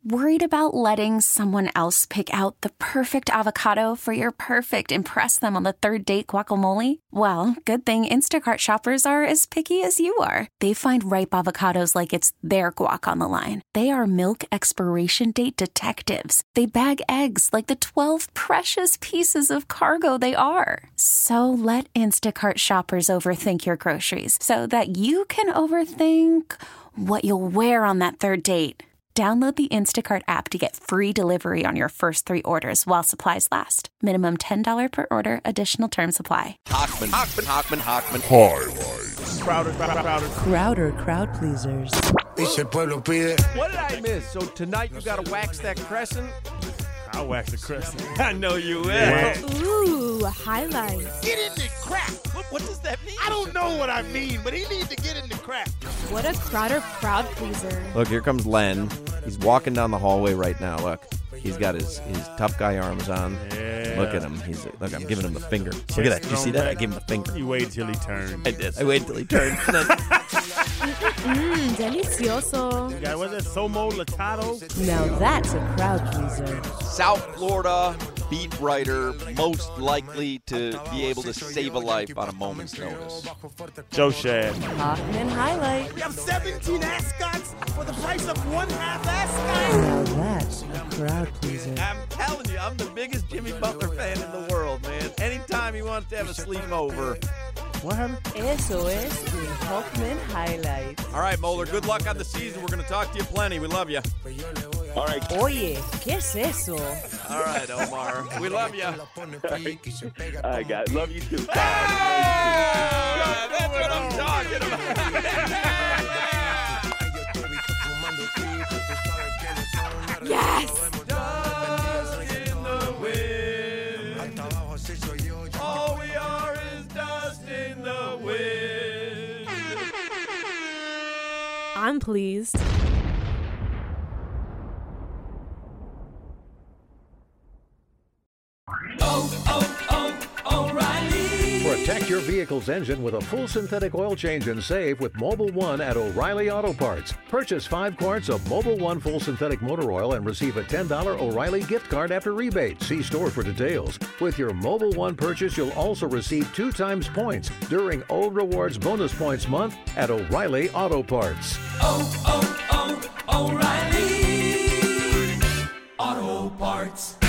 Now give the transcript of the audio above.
Worried about letting someone else pick out the perfect avocado for your perfect impress them on the third date guacamole? Well, good thing Instacart shoppers are as picky as you are. They find ripe avocados like it's their guac on the line. They are milk expiration date detectives. They bag eggs like the 12 precious pieces of cargo they are. So let Instacart shoppers overthink your groceries so that you can overthink what you'll wear on that third date. Download the Instacart app to get free delivery on your first 3 orders while supplies last. Minimum $10 per order. Additional terms apply. Hochman. Highlights. Crowder crowd pleasers. What did I miss? So tonight you got to wax that crescent? I'll wax the crescent. I know you will. Ooh, highlights. Get in the crap. What does that mean? I don't know what I mean, but he needs to get in the crap. What a Crowder crowd pleaser. Look, here comes Len. He's walking down the hallway right now. Look, he's got his tough guy arms on. Yeah. Look at him. Look, I'm giving him the finger. Look at that. Did you see that? I gave him the finger. You wait till he turns. I did. I waited till he turned. Delicioso. Yeah, was it Somo Latado? Now that's a crowd pleaser. South Florida beat writer most likely to be able to save a life on a moment's notice. Joe Shad. Hoffman highlight. We have 17 ascots for the price of one half ascot. Now that's a crowd pleaser. I'm telling you, I'm the biggest Jimmy Butler fan in the world, man. Anytime he wants to have a sleepover. What happened? Eso es un Hoffman highlight. All right, Moeller, good luck on the season. We're going to talk to you plenty. We love you. All right. Oye, ¿qué es eso? All right, Omar. We love you. All right, guys. Love you too. Yeah, that's what I'm talking about. Yes! Dust in the wind. All we are is dust in the wind. I'm pleased. Protect your vehicle's engine with a full synthetic oil change and save with Mobil 1 at O'Reilly Auto Parts. Purchase 5 quarts of Mobil 1 full synthetic motor oil and receive a $10 O'Reilly gift card after rebate. See store for details. With your Mobil 1 purchase, you'll also receive 2 times points during O Rewards Bonus Points Month at O'Reilly Auto Parts. O'Reilly Auto Parts.